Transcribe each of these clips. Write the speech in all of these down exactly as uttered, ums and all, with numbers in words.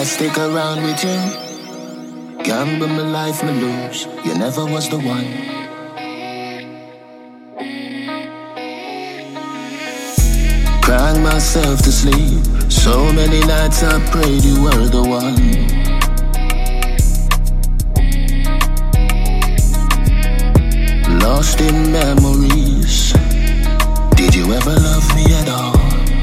I stick around with you. Gamble my life, me lose. You never was the one. Crying myself to sleep. So many nights I prayed you were the one. Lost in memories. Did you ever love me at all?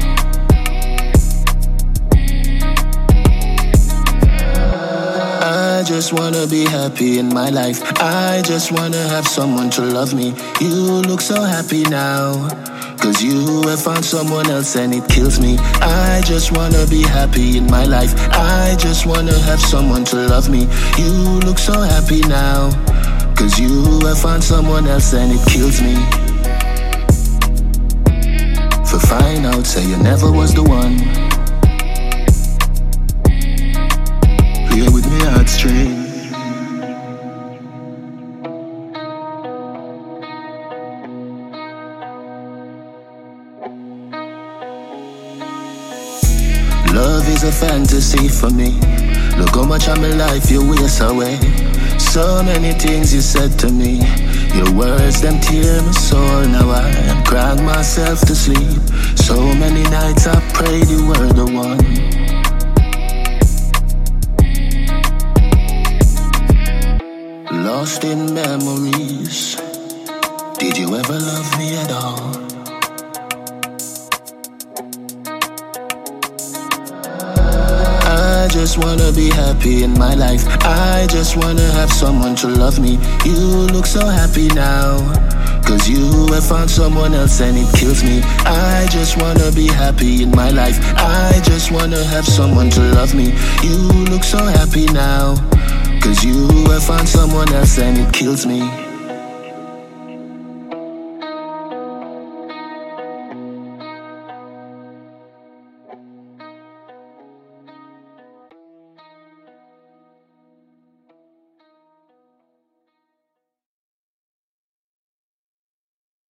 I just wanna be happy in my life. I just wanna have someone to love me. You look so happy now, cause you have found someone else and it kills me. I just wanna be happy in my life. I just wanna have someone to love me. You look so happy now, cause you have found someone else and it kills me. For find out, say you never was the one. Play with me heartstring. Love is a fantasy for me. Look how much of my life you waste away. So many things you said to me. Your words, them tear my soul. Now I am crying myself to sleep. So many nights I prayed you were the one. Lost in memories. Did you ever love me at all? I just wanna be happy in my life. I just wanna have someone to love me. You look so happy now, cause you have found someone else and it kills me. I just wanna be happy in my life. I just wanna have someone to love me. You look so happy now, cause you have found someone else and it kills me.